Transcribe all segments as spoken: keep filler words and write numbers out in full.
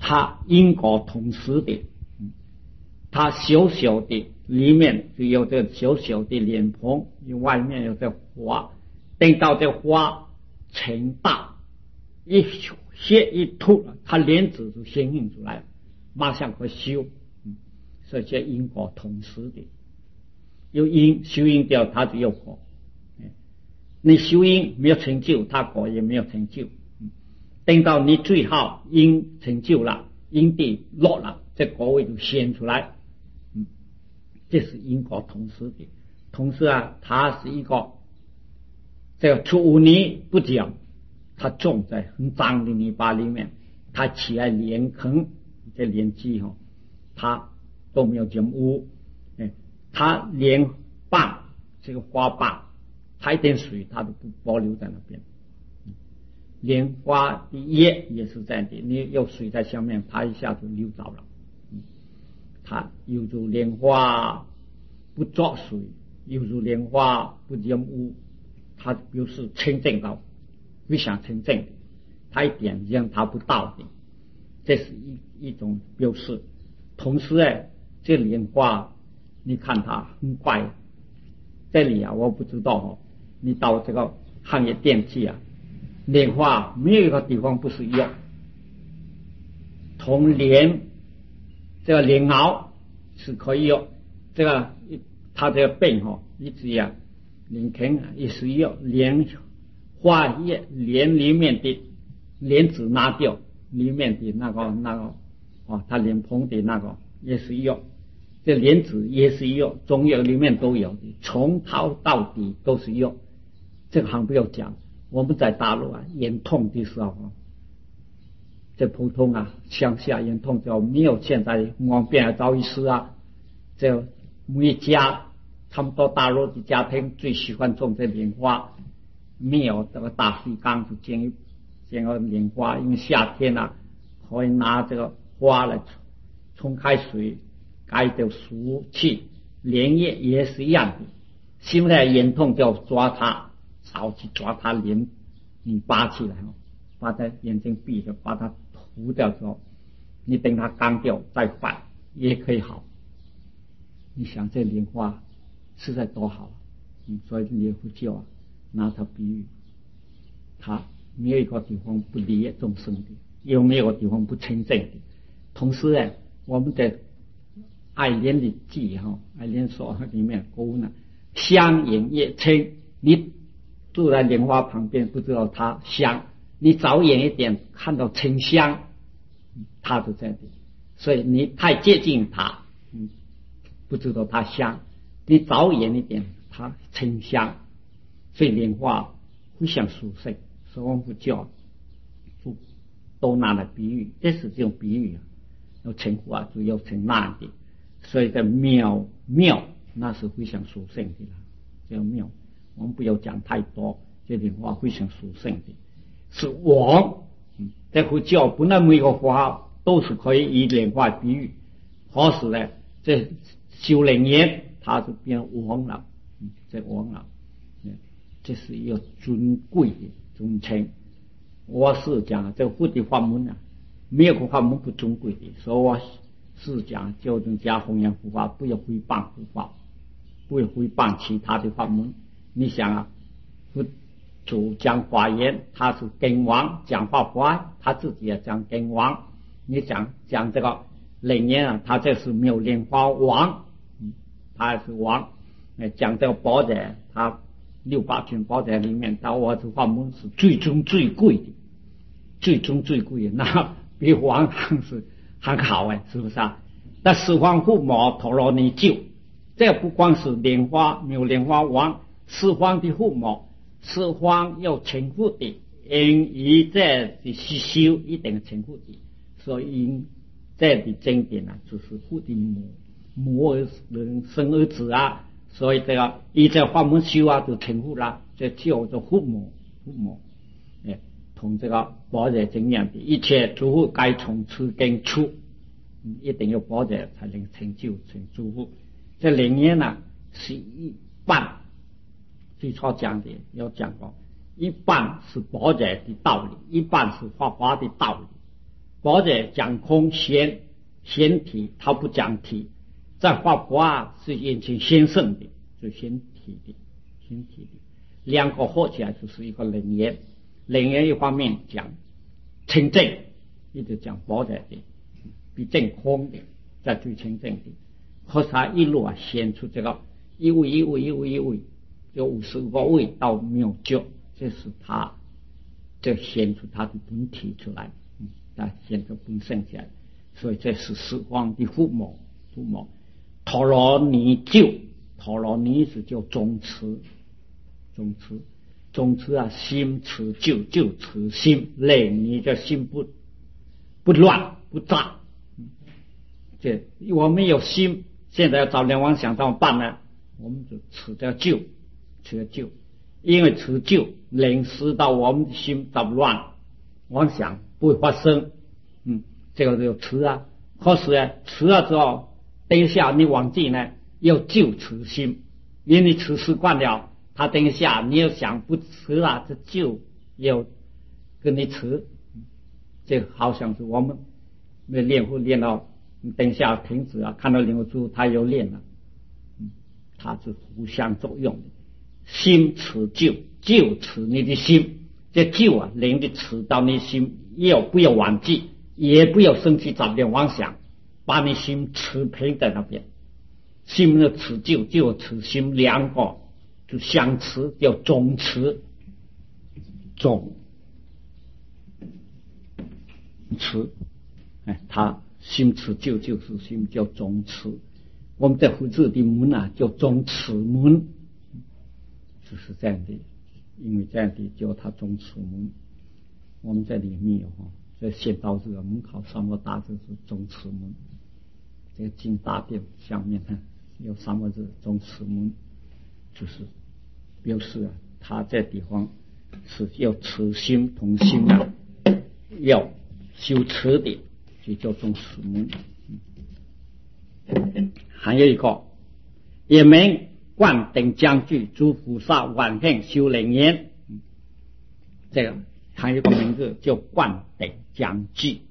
它因果同时的，它小小的里面就有这小小的莲蓬，外面有这花，等到这花成大，一血一吐了，它莲子就显现出来了，马上可以修。所以这因果同时的，有因修因掉，它就有果。你修因没有成就，它果也没有成就。等到你最后因成就了，因地落了，这果位就显出来。嗯，这是因果同时的。同时啊，它是一个这个出污泥不讲，它种在很脏的泥巴里面，它起来莲坑，这莲基哈，它都没有进污。哎，它莲瓣这个花瓣，它一点水它都不保留在那边。莲花的叶也是这样的，你有水在下面，它一下就流走了。它有如莲花不着水，有如莲花不染污，它表示清净到非常清净的，它一点让它不到的，这是一一种表示。同时哎，这莲花你看它很怪，这里啊我不知道哦，你到这个行业电器啊，莲花没有一个地方不是药，同莲这个莲藕是可以用，这个它这个病哈，一直呀莲坑也是药，莲花叶莲里面的莲子拿掉，里面的那个那个哦，它莲蓬的那个也是药，这莲子也是药，中药里面都有的，从头到底都是药。这个还不要讲，我们在大陆啊，眼痛的时候啊，这普通啊，乡下眼痛就没有现在方便啊，找医师啊，这每家差不多大陆的家庭最喜欢种这莲花，没有这个大水缸就建建个莲花，因为夏天啊，可以拿这个花来冲开水，盖掉俗气，莲叶也是一样的。现在眼痛就要抓它，早去抓它莲，你拔起来哦，把它眼睛闭着，把它涂掉之后，你等它干掉再换也可以好。你想这莲花实在多好，嗯，所以莲佛教啊拿它比喻，它没有一个地方不利众生的，又没有一个地方不清净的。同时呢，我们在爱莲的记哈，爱莲所里面勾呢，香饮越清，你住在莲花旁边不知道它香，你早远一点看到清香，它就在这里。所以你太接近它，嗯，不知道它香，你早远一点它清香。所以莲花非常殊胜，所以我们佛教都拿来比喻，这是这种比喻啊，要称呼啊，就要称难的。所以在妙妙那是非常殊胜的了，叫妙。我们不要讲太多，这莲花非常殊胜的，是王。嗯，在佛教本来每个花都是可以以莲花比喻，可是呢，这修灵人他就变王了，嗯，这王了，嗯，这是一个尊贵的尊称。我是讲这个佛的法门啊，没有个法门不尊贵的，所以我是讲教人家弘扬佛法，不要诽谤佛法，不要诽谤其他的法门。你想啊，佛主讲华严，他是根王讲法华，他自己也讲根王。你讲讲这个灵言啊，他这是没有莲花王，嗯，他是王。讲这个宝者，他六八群宝者里面，他我这法门是最终最贵的，最终最贵的，那比王还是还好哎，是不是啊？那十方护摩陀罗尼咒，这不光是莲花，没有莲花王，十方的护摩，十方要成佛的，因以这的实修一定成佛的，所以这的经典啊，就是佛的母母儿人生儿子啊，所以这个以这法门修啊，就成佛了，这叫做护摩护摩。哎，同这个般若经验的，一切诸佛该从此根出，嗯，一定要般若才能成就成诸佛。这灵验呢是一半，最初讲的要讲过，一半是般若的道理，一半是法华的道理。 佛者讲空显显体，他不讲体。在法国啊是眼前先生的，就显体的显体的，两个合起来就是一个楞严。楞严一方面讲清净，一直讲佛者的比正空的，在最清净的，可是他一路啊显出这个一位一位一位一位，有五十个位到妙觉，这是他这显出他的本体出来，嗯，他显出本身起来，所以这是十方的父母父母。陀罗尼就，陀罗尼是叫宗持，宗持，宗持啊，心持就，就持心，累你的心不不乱不杂。这我们有心，现在要找人妄想怎么办呢？我们就持着就，持着就，因为持就能使到我们的心杂乱，妄想不会发生。嗯，这个就持啊。可是呢，持了之后。等一下你忘记呢，要就持心，因为你持习惯了，他等一下你要想不持了，这就要跟你持。这好像是我们没练会练到，等一下停止啊，看到灵珠他又练了，嗯，它是互相作用的。心持就，就持你的心，这就啊，灵的持到你心，要不要忘记，也不要生气杂念妄想。把你心持平在那边，心的持就就持心，两个就相持，叫总持，总持，哎，他心持就就是心叫总持。我们在佛字的门啊叫总持门，就是这样的，因为这样的叫他总持门。我们在里面有哈，在显道这个门口三个大字是总持门。这个经大殿下面呢有三个字总持门，就是表示啊，他这地方是要持心同心啊，要修持的，就叫总持门。还有一个也名灌顶将具诸菩萨万行修楞严，这个还有一个名字叫灌顶将具。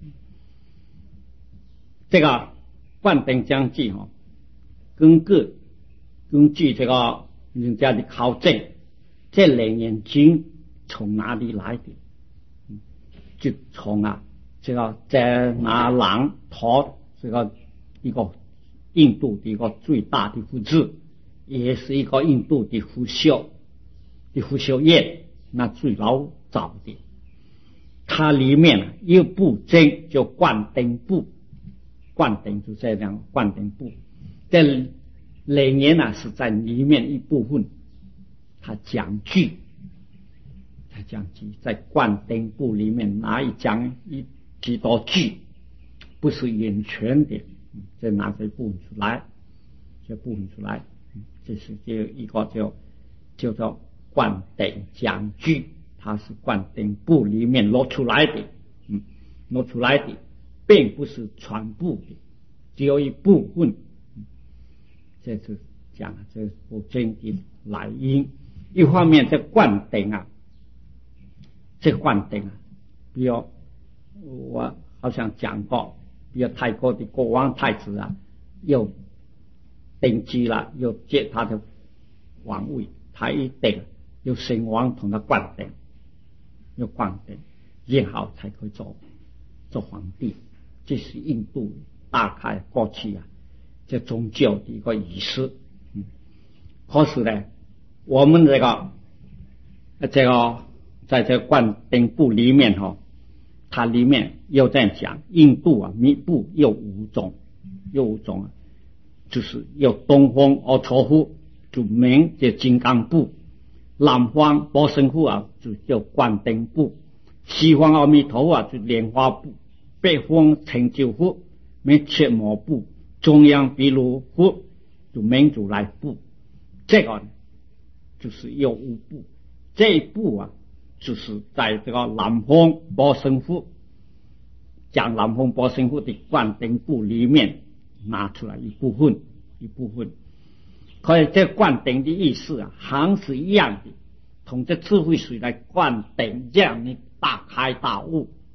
这个灌顶将具哈，根据根据这个人家的考证，这楞严经从哪里来的？就从啊这个在那朗陀这个一个印度的一个最大的佛寺，也是一个印度的佛教的佛教院，那最老早的，它里面有部经叫灌顶部。灌顶就这样，灌顶部这楞严啊是在里面一部分，它讲句，它讲句在灌顶部里面拿一讲一几多句，不是完全的，再拿这部分出来，这部分出来，这是这一个叫叫做灌顶讲句，它是灌顶部里面攞出来的，嗯，攞出来的。并不是全部的，只有一部分。这是讲这部经的来因。一方面，这灌顶啊，这灌顶啊，比如我好像讲过，比如泰国的国王太子啊，又登基了，又接他的王位，他一顶又神王同他灌顶，又灌顶，然后才可以做做皇帝。这是印度大概过去啊，这宗教的一个仪式。嗯，可是呢，我们这个这个在这灌顶部里面哈、哦，它里面又在讲印度啊，密部有五种，有五种啊，就是有东方阿阇府就名这金刚部，南方波神府啊就叫灌顶部，西方阿弥陀啊就莲花部。北方成就府名切摩部，中央毗卢府就名如来部。这个呢就是有五部，这一部啊就是在这个南方波神府，讲南方波神府的灌顶部里面拿出来一部分一部分。可以这灌顶的意思啊还是一样的，从这智慧水来灌顶，让你大开大悟，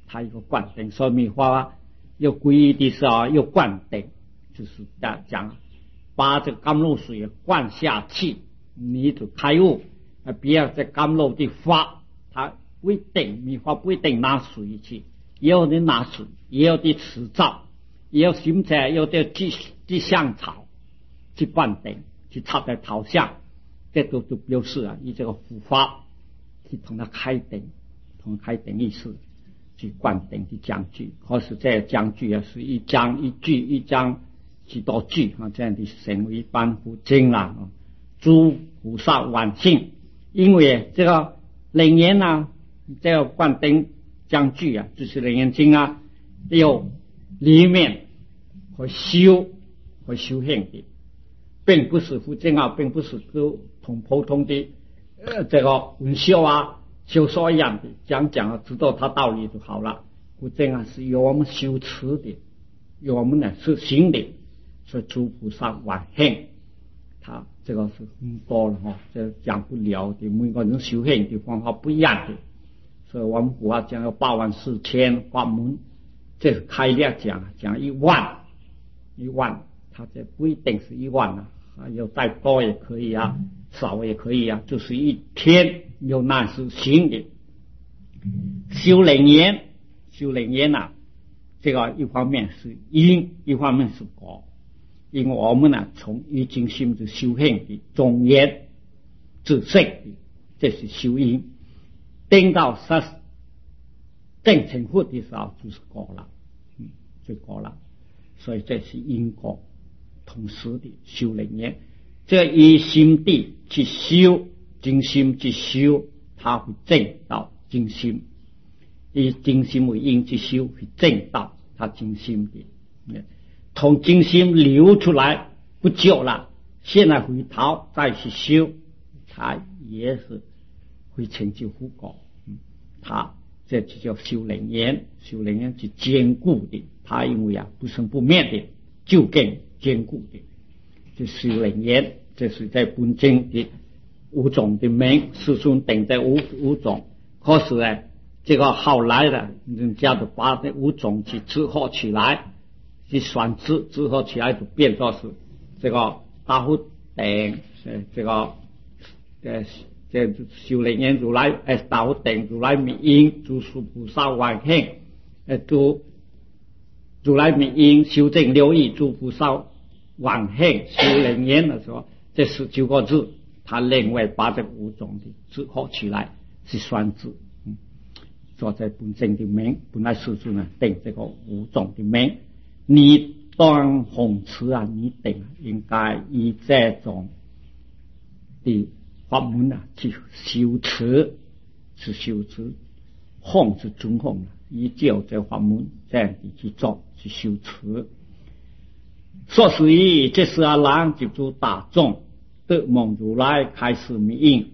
它一个灌顶，所以密法要皈依的时候要灌顶，就是讲把这甘露水灌下去，你就开悟。不要在甘露的法，它不一定密法不一定拿水去，也有的拿水，也有的持照，也有现在有的去去香草去灌顶，去插在头上，这都都表示啊，以这个护法去同他开顶，同开顶意思去灌顶去讲句，可是这讲句啊是一章一句一章几多句啊，这样的成为般护经啦，诸菩萨万幸。因为这个楞严啊，这个灌顶讲句啊，就是楞严经啊，有里面和修和修行的，并不是护经啊，并不是跟同普通的呃这个文修啊修说一样的讲讲啊，知道它道理就好了。护经啊是由我们修持的，由我们呢是行的，所以诸菩萨万幸。他这个是很多了哈，这讲不了的，每个人修行的方法不一样的，所以我们古话讲有八万四千法门，这是开量讲，讲一万，一万，它这不一定是一万啊，有再多也可以啊，少也可以啊，就是一天有那是行的。修楞严，修楞严啊，这个一方面是因，一方面是果。因为我们呢，从已经心是修行的庄严自性的，这是修因。等到实正成佛的时候，就是果了，嗯，就果了。所以这是因果同时的修楞严。这以心地去修，精心去修，它会证到精心；以精心为因去修，会证到它精心的。嗯，从精心流出来不久了，现在回头再去修，它也是会成就佛果。嗯，它这就叫修楞严，修楞严是坚固的，它因为啊不生不灭的，就更坚固的。这修楞严，这是在本经的五种的名，世尊定在五五种，可是呢，这个后来的人家都把这五种去组合起来。去选字之后起来就变作是这个大佛顶，这个呃这修楞严如来呃大佛顶如来密因，诸佛菩萨万幸，呃诸如来密因修正六义，诸菩萨万幸修楞严的时候，这十九个字，他另外把这五种的组合起来是选字，嗯，所在本经的名，本来世尊呢定这个五种的名。你当弘持啊，你定应该以这种的法门啊去修持，去修持，弘是尊弘啊，依照这法门这样的去做，去修持。说是以这是阿难接触大众得蒙如来开示密因，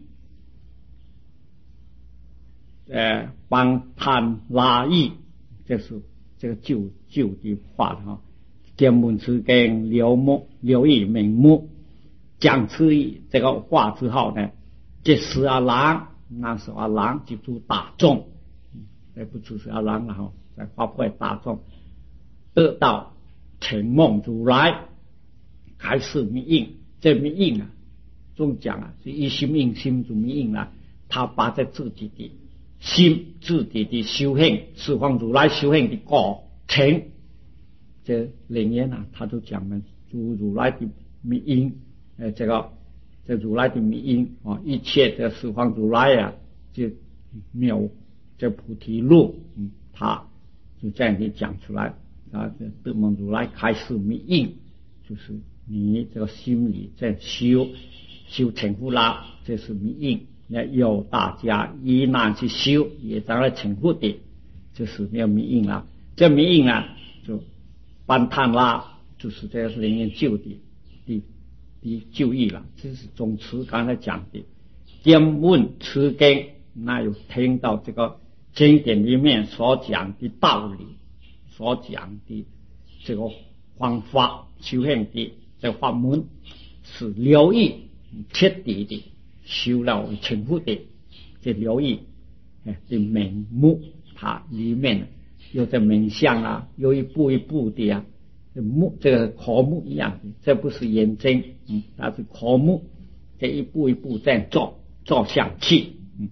呃，帮贪拉意，这是这个旧旧的话哈，见闻持经留目留意明目，讲此这个话之后呢，这是阿难，那是阿难接触大众，这不只是阿难了哈，在发挥大众得到成梦如来开示密因，这密因啊，中讲啊是一心应心就密因了，他把在自己的心自己的修行，释放如来修行的过程，这楞严啊，他都讲了诸如来的密因，呃，这个这如来的密因啊，一切的释放如来啊，就没有这菩提路，嗯，他就这样的讲出来啊，这得蒙如来开示密因，就是你这个心里在修修成佛啦，这是密因。要大家依难去修，也当然成佛的，就是没有密因啦。这密因啊，就班探啦，就是这是楞严旧的的的旧义了。这是总持刚才讲的，见闻持经，那有听到这个经典里面所讲的道理，所讲的这个方法修行的这法门，是留意彻底的。修了成佛的这留意的名目，它里面有这冥想啊，有一步一步的啊，目这个科目一样的，这不是眼睛，嗯，它是科目，这一步一步在做做下去，嗯，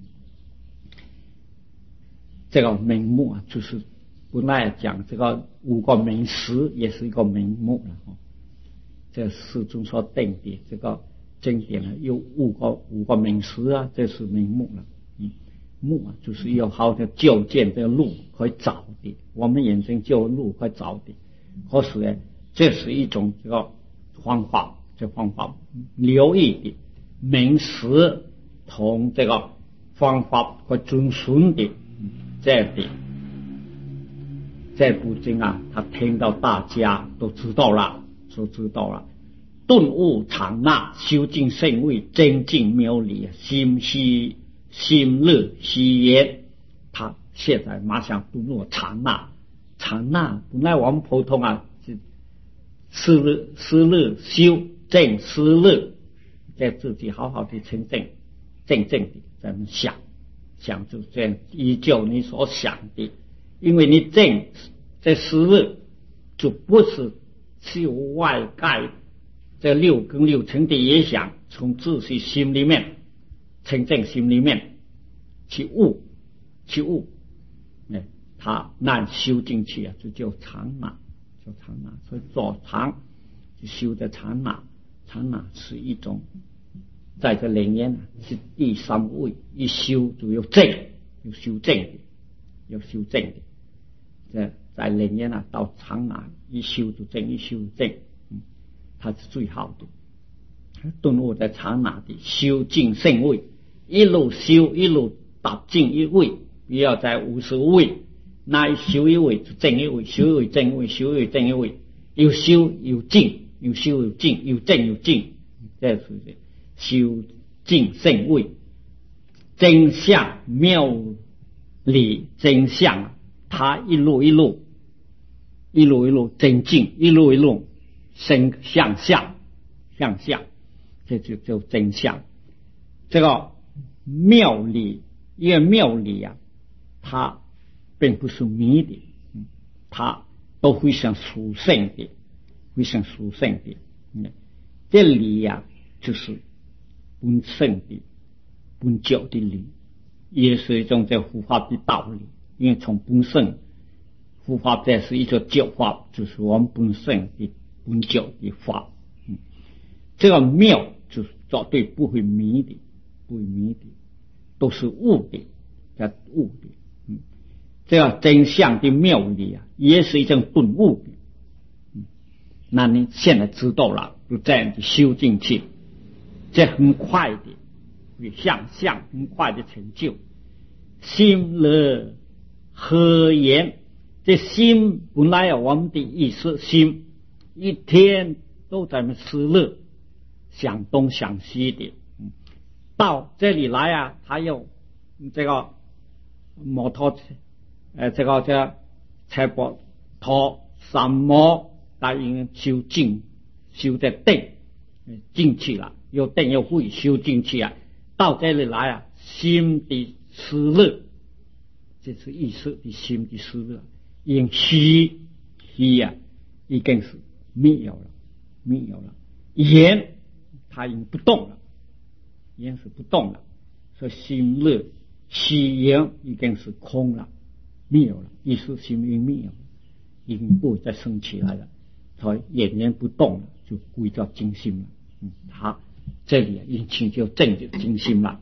这个名目啊，就是本来讲这个五个名词也是一个名目了哈。这诗中所定的这个经典呢，有五个五个名词啊，这是名目了。嗯，目啊，就是要好的就见这个路可以找的，我们眼睛就路可以找的。可是呢，这是一种这个方法，这方法留意的名词同这个方法和遵循的这样的。这部经啊，他听到大家都知道了，都知道了。顿悟常那，修净圣位，真净妙理，心虚心乐虚言。他现在马上顿悟常那，常那本来我们普通啊是思乐思乐修正思乐，在自己好好的清正正正的咱们想想，就这样依旧你所想的。因为你正在思乐，就不是是由外界这六根六尘的影响，从自己心里面清正心里面去悟去悟，哎，他难修进去啊，就叫常那，叫常那。所以做常就修的常那，常那是一种在这里面是第三位，一修就有正，有修正的，有修正的。在在里面啊，到常那一修就正，一修正，嗯，它是最好的。顿悟在常那的修净圣位，一路修一路达进一位，不要在五十位，那一修一位就正一位，修一位正一位，修一位正一位，有修有净，有修有净，有正有净，这是修净圣位，真相妙理真相啊。他一路一路一路一路增进，一路一路升向下向下，这就叫真相。这个妙理，因为妙理啊，它并不是迷的，它都非常殊胜的，非常殊胜的。嗯，这理呀、啊，就是本身的本教的理，也是一种在佛法的道理。因为从本身佛法这是一个教法，就是我们本身的本教的法。嗯，这个妙就是绝对不会迷的，不会迷的，都是悟的，叫悟的。嗯，这个真相的妙理啊，也是一种顿悟的。嗯，那你现在知道了，就这样子修进去，这很快的会向上，很快的成就。心乐和言，这心本来有我们的意识，心一天都在那思乐，想东想西的。嗯，到这里来啊，他有这个摩托车，呃，这个叫车波托什么，他应该修静，修在定进去了，有定有会修进去啊。到这里来啊，心的思乐。这是意识的心的思乐，因虚虚呀，已经是没有了，没有了。言它已经不动了，言是不动了，所以心乐虚言已经是空了，没有了，意识心已经没有了，已经不会再升起来了。所以言言不动了，就归到精心了。嗯，它这里引起就正就精心了。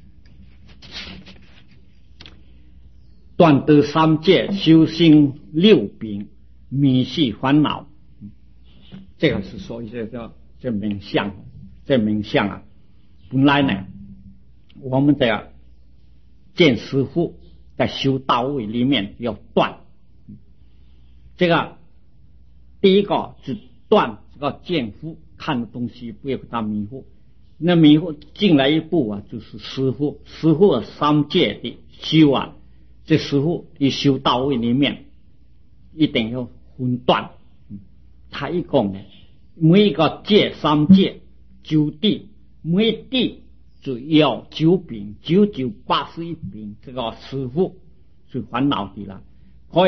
断得三界，修行六品，迷系烦恼。这个是说一些叫这冥想，这冥想啊，本来呢，我们在见师父在修道位里面要断。这个第一个是断这个见父看的东西，不要给他迷惑。那迷惑进来一步啊，就是师父，师父三界的修啊。这师父一修到位里面，一定要分断。他一共呢，每一个界三界九地，每地就要九品，九九八十一品。这个师父是烦恼的了，可以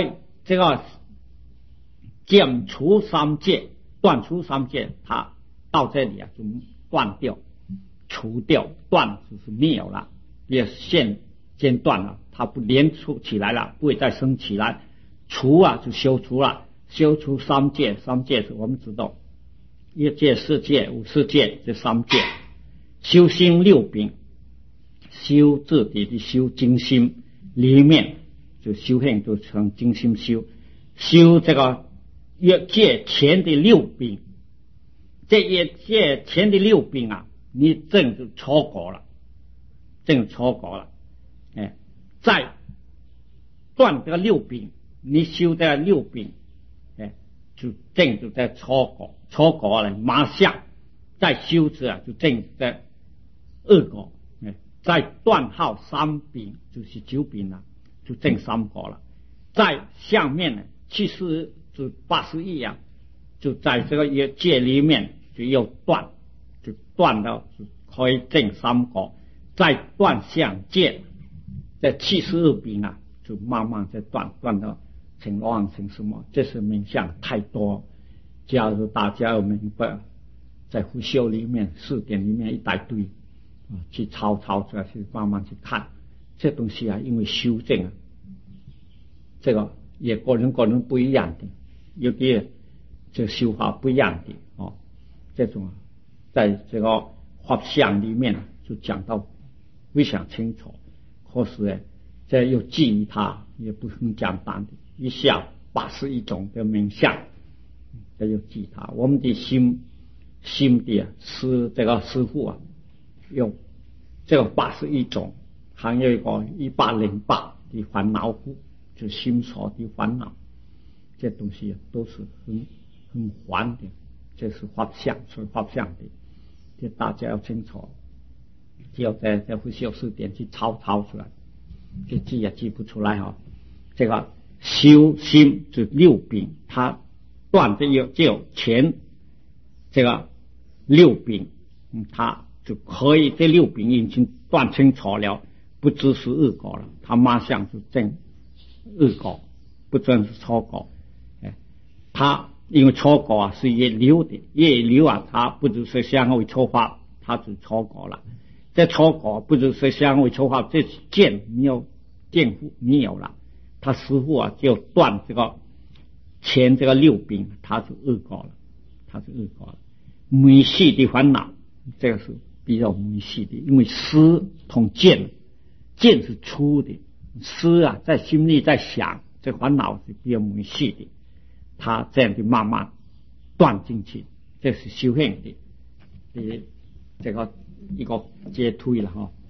这个减除三界，断除三界，它到这里啊就断掉，除掉，断就是灭有了，也现间断了，它不连出起来了，不会再生起来。除啊就修除了，修除三界，三界是我们知道一界、四界、五十界这三界。修心六品，修自己的修精心里面就修行就成精心修，修这个越界前的六品，这越界前的六品啊，你正就超过了，正超过了，哎，再断这个六品，你修这个六品，哎，就正就在超过，超过了马上再修持啊，就正在二果，哎，再断号三品就是九品了，就正三果了。在下面呢，七十就八十一啊，就在这个业界里面就又断，就断到就可以正三果，再断相界，在七十二品啊，就慢慢再断，断到成罗汉成什么？这是名相太多。假如大家要明白，在佛修里面四点里面一大堆。去抄抄出来，去慢慢去看这东西啊，因为修正啊，这个也个人个人不一样的，有的这个修法不一样的哦。这种在这个法相里面就讲到非常清楚，可是呢，这又记忆它也不很简单的，一下八十一种的名相，这又记它。我们的心心的啊，师这个师父啊。用这个八十一种，还有一个一百零八的烦恼苦，就心所的烦恼，这东西都是很很烦的，这是法相，是法相的，这大家要清楚。只有在在佛修四点去抄抄出来，这记也记不出来哈、哦。这个修心就六品，它断的有就有前这个六品，嗯，它。就可以这六品已经断清楚了，不只是二果了，他马上就证二果，不真是超果。哎，他因为超果啊是越流的，越流啊，他不只是相位超法，他就超果了。这超果不只是相位超法，这见没有见护没有了，他师父啊就断这个前这个六品，他是二果了，他是二果了。没系的烦恼，这个是。比较没系的，因为思同见，见是粗的，思啊在心里在想，这烦恼是比较没系的，他这样的慢慢断进去，这是修行的的这个一个阶推了哈。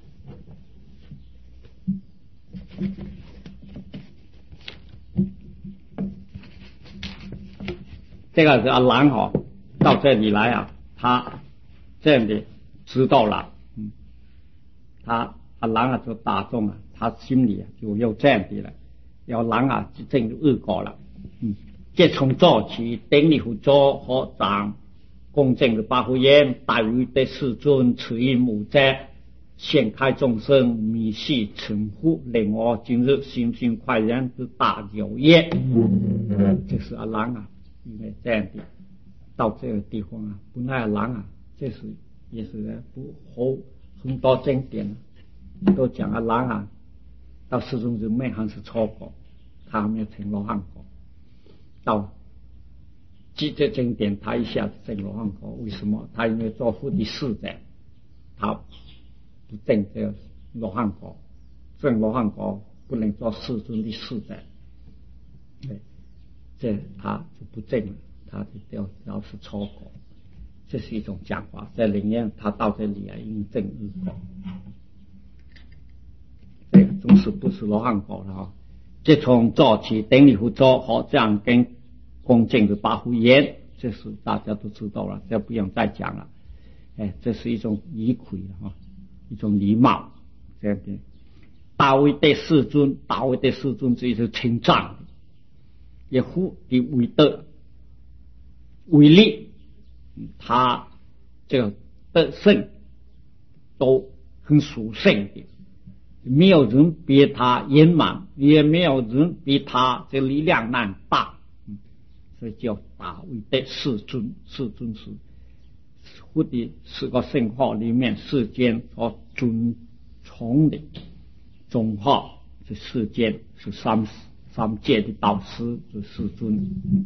这个是阿兰哈，到这里来啊，他这样的。知道了，嗯，他阿郎啊就打中了，他心里啊就有这样的了，要郎啊就正恶果了，嗯，这从早起顶礼佛祖合掌恭敬的八福言，大于的世尊，此因无者，现开众生迷系成佛，令我今日心心快然之大有业。嗯，这是阿郎啊，因为这样的到这个地方啊，本来阿郎啊，这是。也是不好很多经典都讲阿郎啊，到世尊之妹还是错过，他还没有成罗汉果。到记这经典，他一下子成罗汉果，为什么？他因为做佛的侍者，他不证这个罗汉果，证罗汉果不能做世尊的侍者，对，这他就不证了，他就要要是错过。这是一种讲法，在里面他到这里啊，印证日果，这个总是不是罗汉果了啊！这从早起顶礼佛祖和这样跟恭敬的八福言，这是大家都知道了，这不用再讲了。哎，这是一种仪轨啊，一种礼貌这样的。大威德世尊，大威德世尊这是称赞的，也佛的伟德伟力。他这个德胜都很殊胜的， 没有人比他圆满，也没有人比他这力量难大，嗯，所以叫大卫的世尊。世尊是佛的四个圣号里面世间所尊崇的总号，是世间是三三界的导师，是世尊。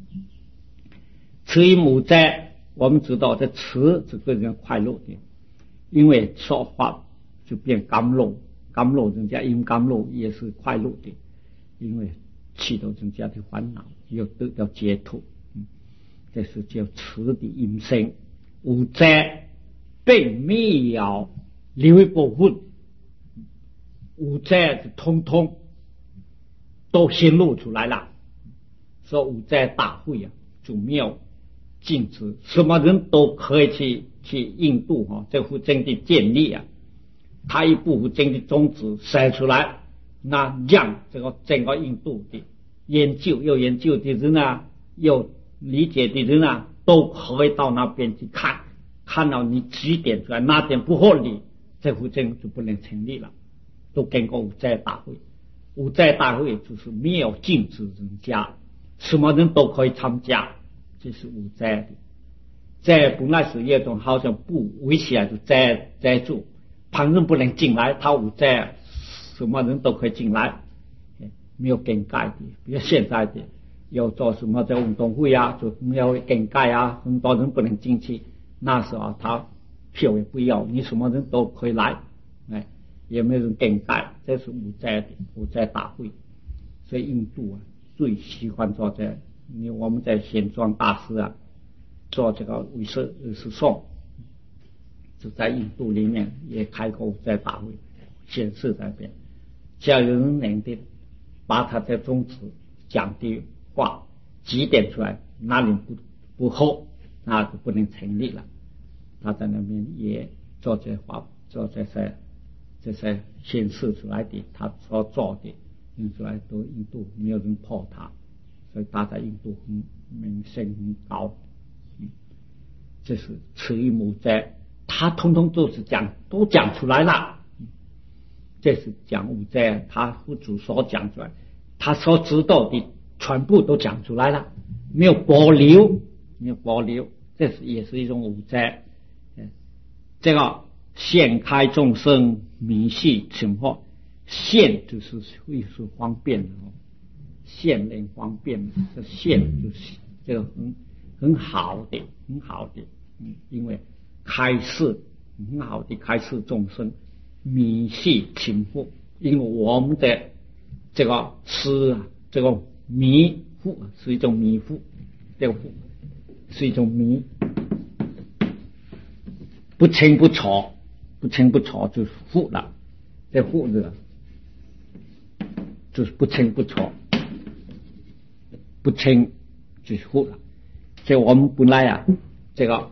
慈于母灾，我们知道这慈是个人快乐的，因为说话就变甘露，甘露人家因甘露也是快乐的，因为去掉人家的烦恼，又得到解脱，嗯，这是叫慈的因生。无灾并没有留一部分，无灾通通都显露出来了。说无灾大会啊，就没有禁止，什么人都可以去去印度哈、哦，这佛经的建立啊，他一部佛经的宗旨写出来，那让这个整个印度的研究有研究的人啊，有理解的人啊，都可以到那边去看，看到你指点出来哪点不合理，这佛经就不能成立了。都经过无灾大会，无灾大会就是没有禁止人家，什么人都可以参加，这是无灾的。灾本来是一种好像不危险的灾灾住，旁人不能进来，他无灾，什么人都可以进来，没有更改的。比如现在的要做什么在运动会啊，就没有更改啊，很多人不能进去。那时候他票也不要，你什么人都可以来，哎，也没有人更改，这是无灾的无灾大会。所以印度啊最喜欢做这，你我们在显庄大师啊做这个为师为师颂，就在印度里面也开过无灾大会，显示在边，只要有人能的把他的宗旨讲的话几点出来，哪里不不合，那就不能成立了。他在那边也做这话，做这些这些显示出来的，他所做的印出来都印度没有人破他，所以他在印度很名声很高。嗯，这是慈于母灾，他通通都是讲都讲出来了。嗯，这是讲无灾，他佛祖所讲出来，他所知道的全部都讲出来了，没有保留，没有保留，这是也是一种无灾。这个现开众生迷系情况，现就是会是方便的哦，现能方便，这现就是这个很很好的很好的，嗯，因为开示很好的开示众生迷系情惑，因为我们的这个是啊，这个迷惑是一种迷惑，这个惑是一种迷。不清不楚，不清不楚就是惑了，这惑的就是不清不楚，不清就是惑了。所以我们本来啊，这个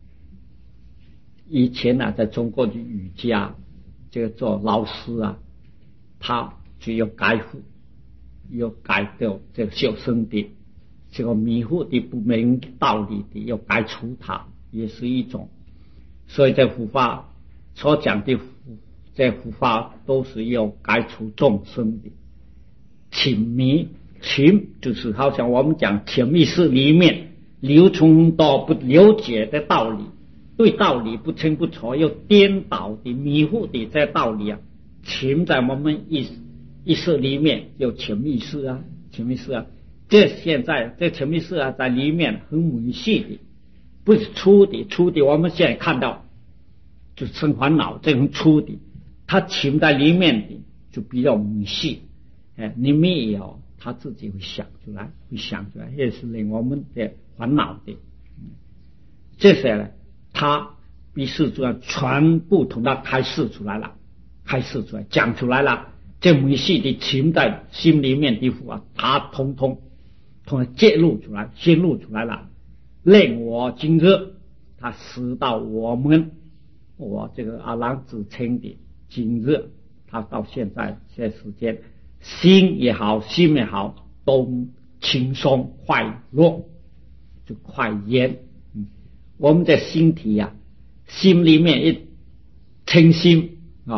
以前啊，在中国的儒家，这个做老师啊，他就要改惑，要改掉这个小生的这个迷惑的不明道理的，要改除它，也是一种。所以在佛法所讲的在佛法都是要改除众生的情迷，情就是好像我们讲潜意识里面流通到不了解的道理，对道理不清不楚，又颠倒的迷糊的这道理啊，情在我们意识意识里面有潜意识啊，潜意识啊，这现在这潜意识啊在里面很微细的，不是粗的，粗的我们现在看到就是生烦恼，这种粗的，它潜在里面的就比较微细，哎，你没有，他自己会想出来，会想出来，也是令我们的烦恼的。这些呢，他比世尊全部同他开示出来了，开示出来，讲出来了，这微细的潜在心里面的苦啊，他通通通通揭露出来，显露出来了。令我今日他使到我们我这个阿郎自称的今日，他到现在这时间心也好心也好都轻松快乐，就快乐。嗯，我们的心体呀、啊，心里面一清心啊，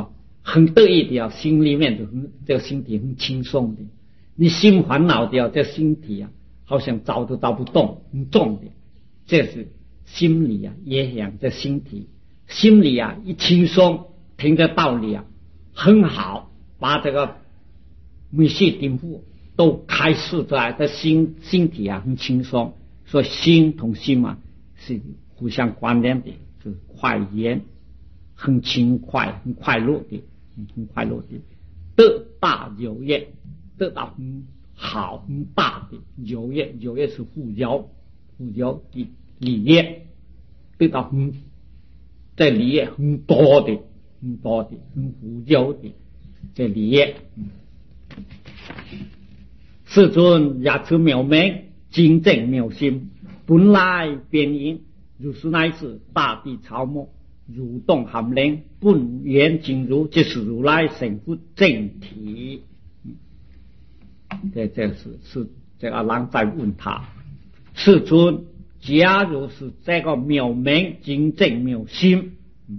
很得意的啊，心里面就很这个身体很轻松的。你心烦恼的啊，这身体啊好像找都找不动，很重的。这是心里啊也想这身体，心里啊一轻松，听着道理啊很好，把这个每些颠覆都开示出来，这心身体啊很轻松。所以心同心啊是互相关联的，是快言，很轻快，很快乐的，很快乐的。得大有业，得到很好很大的有业，有业是富有，富有的利业，得到很这利业很多的，很多的，很富有的这利业。世尊也出妙明，精正妙心，本来变因，如是乃至大地草木，如动含灵，本源精如，即是如来成佛正体。这这是是这个人在问他，世尊，假如是这个妙明精正妙心，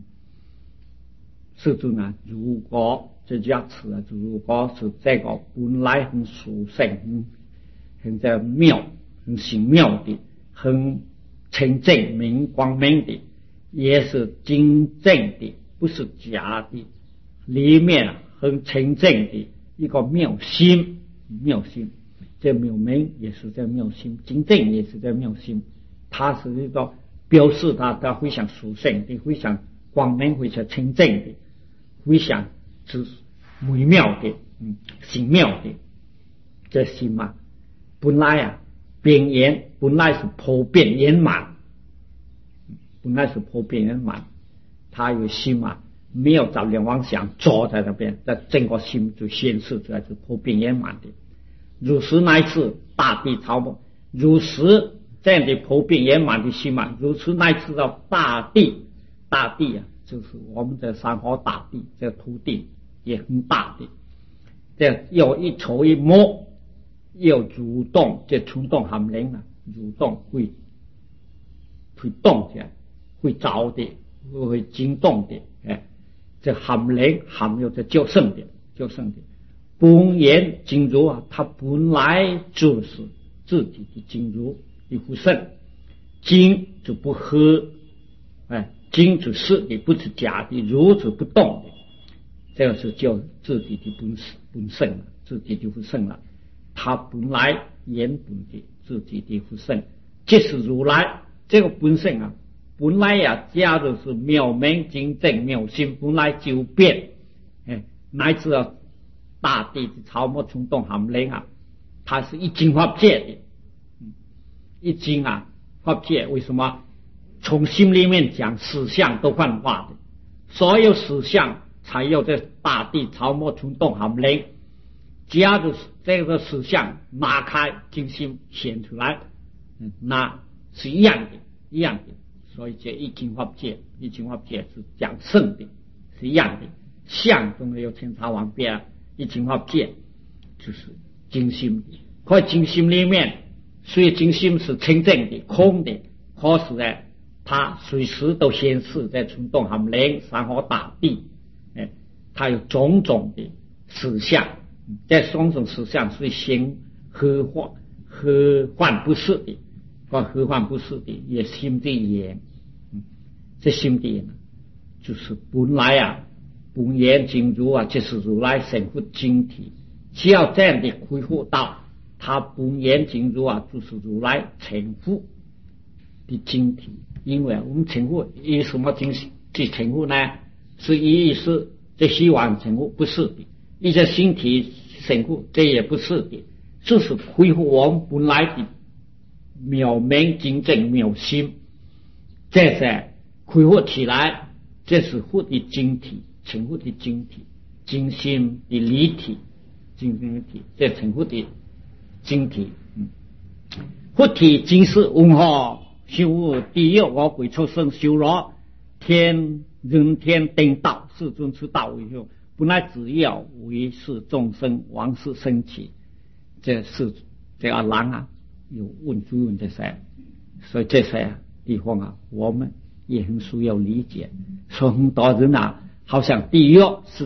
世尊啊，如果这假词啊，如果是这个本来很殊胜，很很这妙，很神妙的，很清净明光明的，也是真正的，不是假的，里面很清净的一个妙心，妙心，这妙明也是这妙心，真正也是这妙心，它是一个表示它的非常殊胜的，非常光明，非常清净的，非常是微妙的，嗯，神妙的这心嘛，本来啊边缘本来是普遍圆满，本来是普遍圆满，他有心嘛，没有找两妄想坐在那边，这整个心就显示出来是普遍圆满的。如是乃至大地草木，如是这样的普遍圆满的心嘛，如此乃至到大地，大地啊，就是我们的山河大地，这土地也很大的，这有一筹一摸，有蠕动，这冲动含灵啊，蠕动会会动起来，会着的，会惊动的，哎，这含灵含有这较胜的，较胜的。本源精如啊，它本来就是自己的精如一副圣，精就不喝，哎，精就是的，不是假的，如是不动的，这个是叫自己的本本圣了，自己的副圣了。它本来原本的自己的副圣，即是如来这个本圣啊，本来呀、啊，假如是妙明精正妙心，本来就变，哎，乃至啊大地的草木冲动含灵啊，它是一经法界的，嗯，一经啊法界，为什么？从心里面讲，实相都幻化的，所有实相才有这大地草木冲动含灵。假如这个实相拿开精心显出来，嗯，那是一样的，一样的。所以这一经法界，一经法界是讲圣的，是一样的。相中有千差万别，一经法界就是精心的。可精心里面，所以精心是清净的、空的，可是呢，它随时都显示在冲动含灵、山河大地，哎，它有种种的实相。这种种实相是先合幻合幻不是的，或合幻不是的，也心的眼，嗯，这心的眼就是本来啊，本源精如啊，就是如来成佛精体。只要这样的恢复到它本源精如啊，就是如来成佛的精体。因为我们成佛以什么精去成佛呢？是意思这希望成佛不是的。一些身体成佛，这也不是的，这是恢复我们本来的妙明精正妙心，这是恢复起来，这是佛的精体，成佛的精体，精心的离体，精心的体，这成佛的精体。嗯，佛体精是文化修悟第一我鬼畜生修罗天人天等道，世尊之道为修。本来只要为是众生王事升起，这是这个人啊有问追问这些，所以这些地方啊，我们也很需要理解。说很多人啊，好像地狱是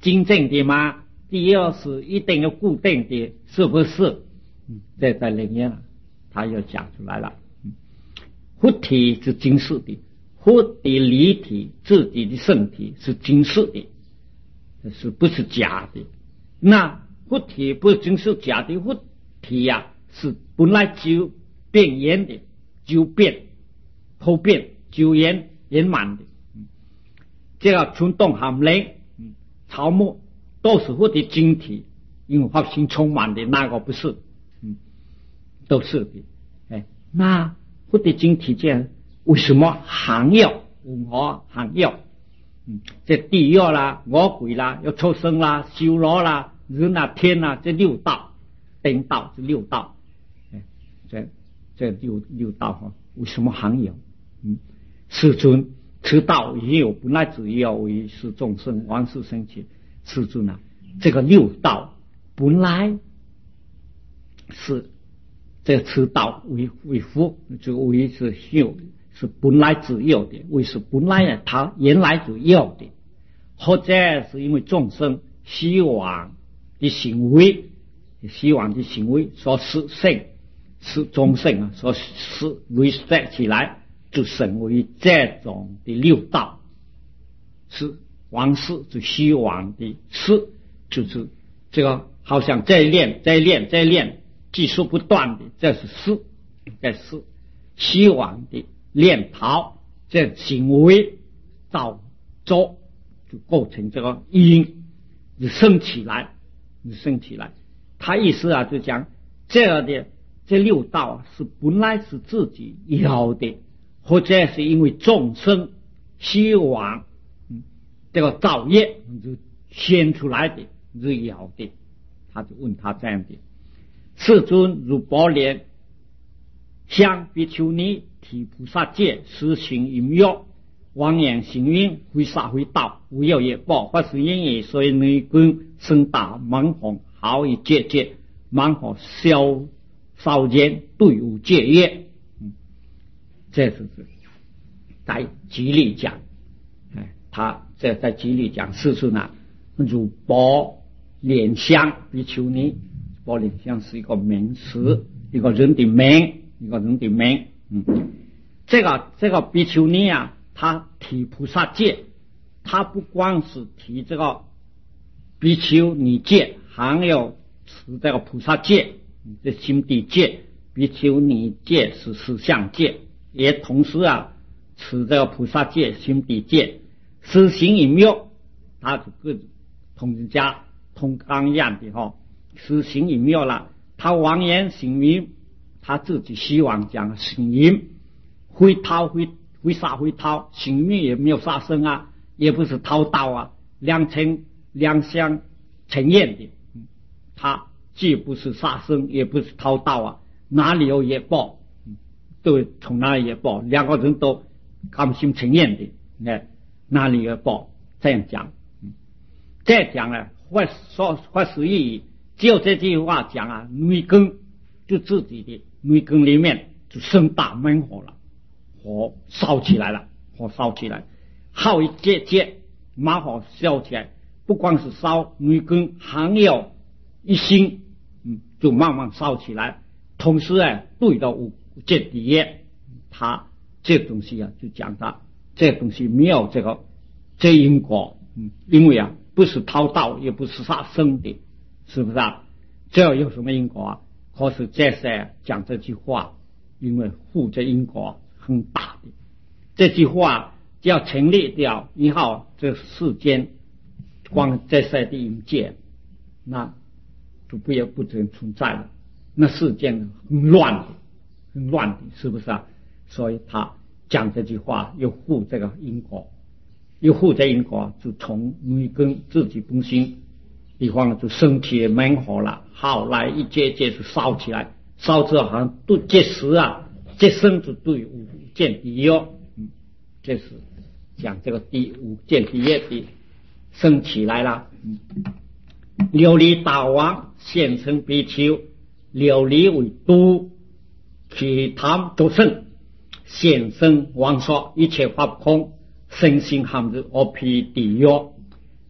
真正的吗？第二是一定要固定的，是不是？嗯，这在里面了，他又讲出来了。嗯，佛体是真实的，佛的离体自己的身体是真实的，是不是假的？那佛体不是真是假的，佛体呀、啊、是本来就变圆的，就变后变就圆圆满的。嗯，这个春冬寒冷，嗯，草木都是佛的晶体，因为发心充满的，那个不是？嗯，都是的。哎，那佛的晶体这样，为什么行药？为何行药？嗯，这地狱啦、恶鬼啦、要畜生啦、修罗啦、人啊、天啊，这六道，天道是六道。哎，这这六六道哈，为什么行有？嗯，世尊此道也有，本来只要为是众生王世生起。世尊啊，这个六道本来是这此道为为佛，就为是有。是本来只有的，为是本来呢？它原来就有的，或者是因为众生希望的行为，希望的行为所实现，是众生啊所实为设起来，就成为这种的六道，是王世就希望的事，就是这个好像在练，在练，在练，技术不断的，这是事，这是希望的。练陶这行为造作，就构成这个因，就升起来，就升起来。他意思啊，就讲这样的这六道啊，是本来是自己有的，或者是因为众生希望，嗯，这个造业就显出来的，是有的。他就问他这样的：世尊如宝莲向比丘尼提菩萨戒，实行淫欲，妄言行淫，会杀会盗，无有业报，或是因也，所以内根生大猛红，好以戒戒，猛火烧烧间，对无戒业。嗯，这是在极力讲，哎，他这在极力讲，世尊啊，如宝莲香比丘尼，宝莲香是一个名词，一个人的名，一个人的名。嗯，这个这个比丘尼啊，他提菩萨戒，他不光是提这个比丘尼戒，还有持这个菩萨戒，这心地戒。比丘尼戒是实相戒，也同时啊持这个菩萨戒、心地戒。实行淫欲，他就各同人家同纲一样的哈、哦，实行淫欲了，他妄言行淫。他自己希望讲行淫，会掏会会杀会掏，行淫也没有杀生啊，也不是掏盗啊，两成两相呈现的。他既不是杀生，也不是掏盗啊，哪里有业报？都从哪里业报？两个人都甘心呈现的，那哪里有报？这样讲，再讲呢，或说或是意义，只有这句话讲啊，内根就自己的。内根里面就生大闷火了，火烧起来了，火烧起来，好一节节，马火烧起来，不光是烧内根，还有一心，嗯，就慢慢烧起来。同时啊，对到五戒底业，他这东西啊，就讲他这东西没有这个这因果，嗯，因为啊，不是偷盗，也不是杀生的，是不是啊？这有什么因果啊？可是这些讲这句话，因为负这因果很大的，这句话就要成立掉以后，这世间光这些的淫戒，那就不也不能存在了。那世间很乱的，很乱的，是不是啊？所以他讲这句话，又负这个因果，又负这因果，就从内根自己本心。地方就升起猛火了，后来一节节就烧起来，烧之后好像对结石啊，结生就对五见第一，嗯，这是讲这个第五见第一的升起来了。嗯，琉璃大王现身比丘，琉璃为都，其他都胜，现身王说一切法不空，身心含之，而辟地狱。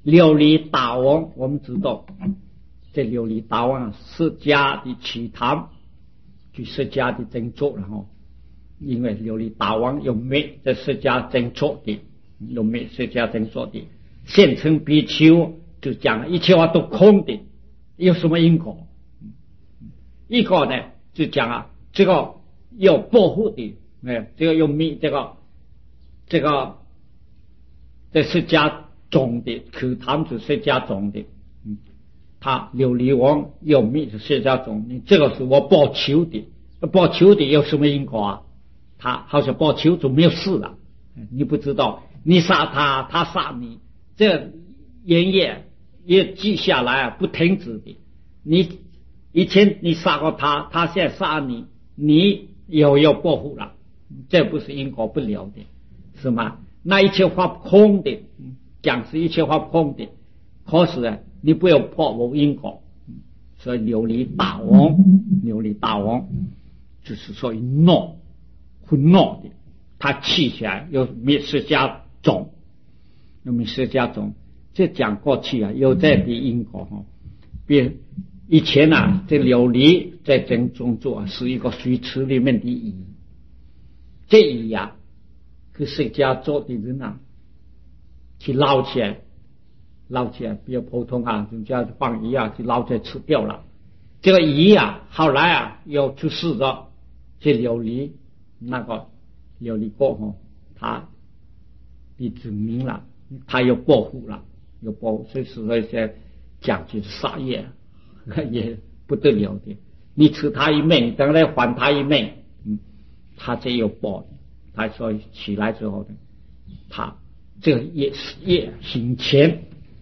琉璃大王，我们知道这琉璃大王释迦的其他去释迦的真作了哈，因为琉璃大王有灭这释迦真作的，有灭释迦真作的，现成比丘就讲一切话都空的，有什么因果？一个呢就讲啊，这个有保护的，哎，这个有灭这个这个这释迦种的，可他们是释迦种的，嗯，他琉璃王有灭是释迦种的，这个是我报仇的，报仇的有什么因果啊？他好像报仇就没有事了，你不知道，你杀他，他杀你，这烟业也记下来啊，不停止的。你以前你杀过他，他现在杀你，你又要报复了，这不是因果不了的，是吗？那一切话空的，讲是一切话空的，可是啊，你不要破无因果，所以琉璃大王，琉璃大王就是属于闹混闹的，他气起来有灭释迦种，有灭释迦种，这讲过去啊，有这的因果哈。比以前啊，这琉璃在真中做是一个水池里面的鱼，这鱼呀、啊，是释迦做的人啊，去捞起来，捞起来，比较普通啊，人家放鱼啊，去捞起来吃掉了。这个鱼啊，后来啊，又出事了，这琉璃那个琉璃国哈，他的子民了，他又报复了，又报复，所以说一些讲就是杀业。也不得了的，你吃他一命，等来还他一命，嗯，他这有报的。他说起来之后呢，他这个业业行前，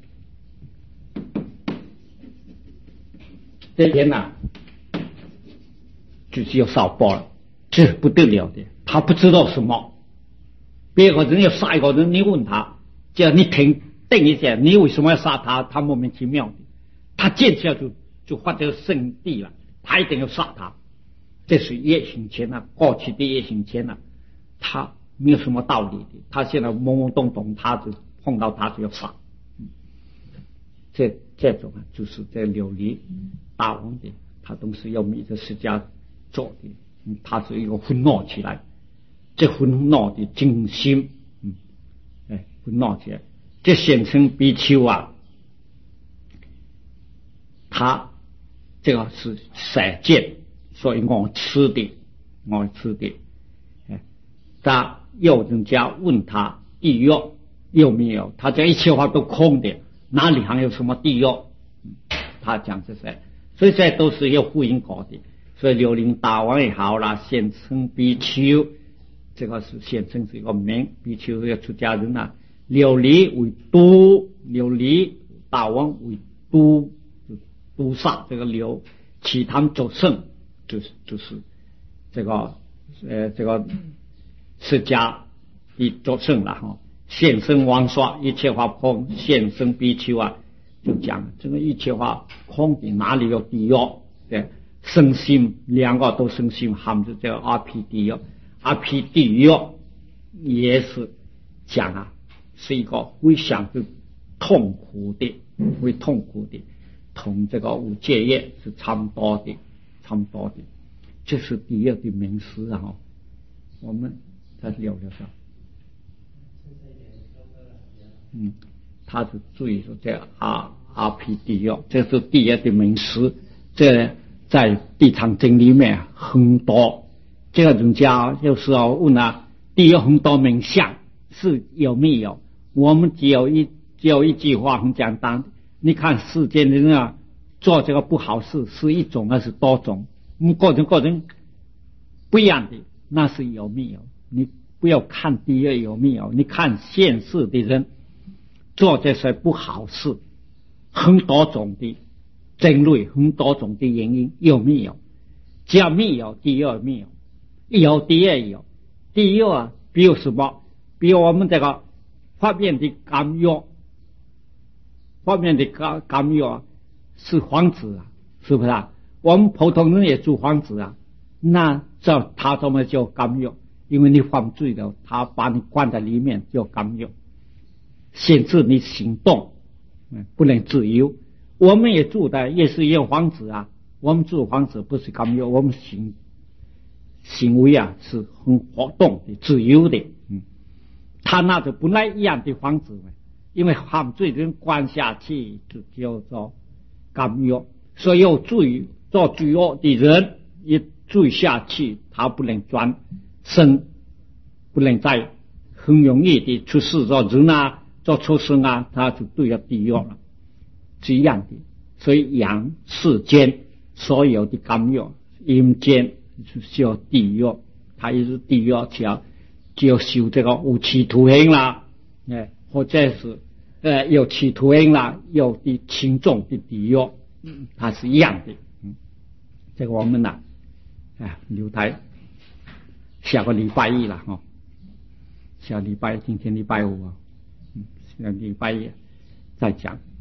这天呐、啊，就是要烧报了，这不得了的。他不知道什么，别个人要杀一个人，你问他，叫你停定一下，你为什么要杀他？他莫名其妙的，他见下就。就发这个圣地了，他一定要杀他，这是业行前啊，过去的业行前啊，他没有什么道理的，他现在懵懵懂懂，他就碰到他就要杀，嗯、这这种啊，就是在琉璃大王的，他都是要密着释迦做的，嗯，他是一个混闹起来，这混闹的精心，嗯，哎，混闹起来，这显成比丘啊，他。这个是散见，所以我吃的，我吃的。哎，他有人家问他地狱有没有，他讲一切话都空的，哪里还有什么地狱？他讲这些，所以这都是有呼应果的。所以琉璃大王也好啦，显称比丘，这个是显称是一个名，比丘要出家人啊。琉璃为都，琉璃大王为都。都杀这个流，其他作圣，就是就是这个呃这个释迦的作圣了哈。现身王说一切话空，现身比丘啊，就讲这个一切话空的哪里有地狱？对，身心两个都身心，他们就叫阿毗地狱。阿毗地狱也是讲啊，是一个非常的痛苦的，会痛苦的。同这个五戒业是差不多的，差不多的，这是第一的名词啊。我们再聊聊上，嗯，他是注意说这阿阿毗地狱，这是第一的名词，这在地藏经里面很多。这个人家有时候问啊，地狱很多名相是有没有？我们只有一只有一句话很简单。你看世间的人啊，做这个不好事是一种还是多种？嗯，个人个人不一样的，那是有没有？你不要看地狱有没有，你看现世的人做这些不好事，很多种的种类，很多种的原因有没有？只要没有，地狱没有，有地狱有，地狱啊，比如什么？比如我们这个发面的甘药。方面的甘甘药啊，是皇子啊，是不是啊？我们普通人也做皇子啊，那这他怎么叫甘药？因为你犯罪了，他把你关在里面叫甘药，限制你行动， 不能自由。我们也住的也是有房子啊，我们住房子不是kamyo，我们行行为啊是很活动的、自由的。嗯，他那就本来一样的房子，因为犯罪人关下去就叫做kamyo，所以有罪做罪恶的人一罪下去，他不能转生，不能再很容易的出事做人啊，做畜生啊，他就对了地狱了，是一样的。所以阳世间所有的kamyo，阴间就是叫地狱，他也是地狱，就要就要修这个无期徒刑啦，哎，或者是呃有期徒刑啦，有的轻重的地狱，嗯，它是一样的。嗯，这个我们呢，哎，留待下个礼拜一了哈，下礼拜今天礼拜五啊，嗯，下礼拜一再讲。